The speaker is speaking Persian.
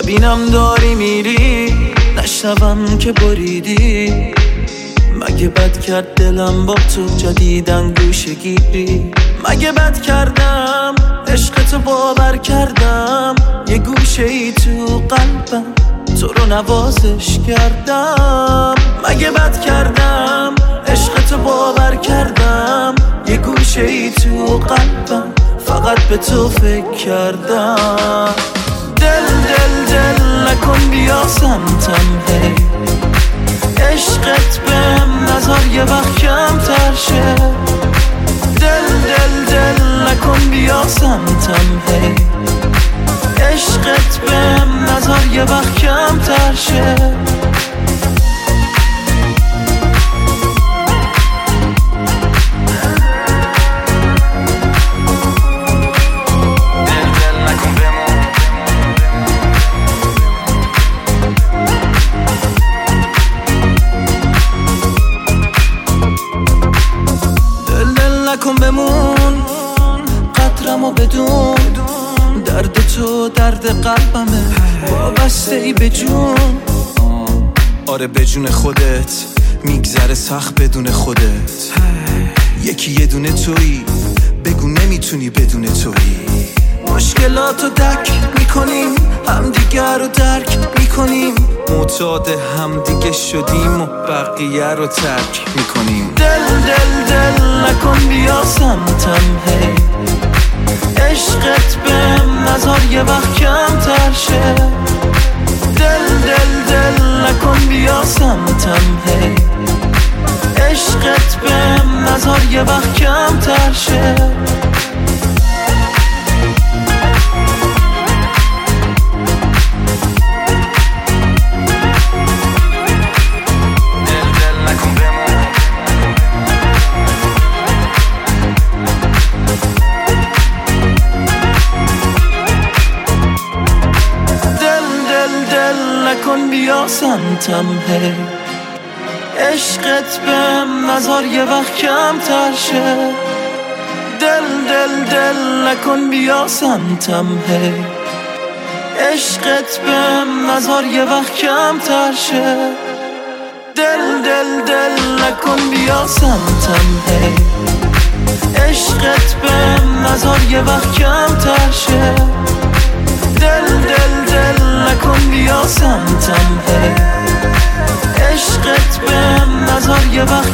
ببینم داری میری، نشنوم که بریدی. مگه بد کرد دلم با تو جدیدن گوشه گیری؟ مگه بد کردم عشق تو باور کردم، یه گوشه ای تو قلبم تو رو نوازش کردم. مگه بد کردم عشق تو باور کردم، یه گوشه ای تو قلبم فقط به تو فکر کردم. دل دل دل نکن بیا سمتم هی، عشقت بهم نذار یه وقت کمتر شه. دل دل دل نکن بیا سمتم هی، عشقت بهم نذار یه وقت کمتر شه. نکن بمون قدرمو بدون، درد تو درد قلبمه وابسته ای به جون. آره به جون خودت میگذره سخت بدون خودت، یکی یه دونه تویی بگو نمیتونی بدون تویی. مشکلاتو دک میکنیم همدیگر رو درک میکنیم، معتاد همدیگه شدیم و بقیه رو ترک میکنیم. دل دل دل نکن بیا سمتم هی، عشقت بهم نذار یه وقت کمتر شه. دل دل دل نکن بیا سمتم هی، عشقت بهم نذار یه وقت کمتر شه. نکن بیا سمتم هی، عشقت بهم نذار یه وقت کمتر شه. دل دل دل نکن بیا سمتم هی، عشقت بهم نذار یه وقت کمتر شه. دل دل دل نکن بیا سمتم هی، عشقت بهم نذار یه وقت کمتر شه. دل دل دل نکن بیا سمتم هی، عشقت بهم نذار یه وقت